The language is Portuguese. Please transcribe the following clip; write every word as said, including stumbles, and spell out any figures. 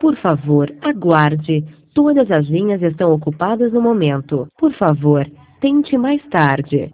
Por favor, aguarde. Todas as linhas estão ocupadas no momento. Por favor, tente mais tarde.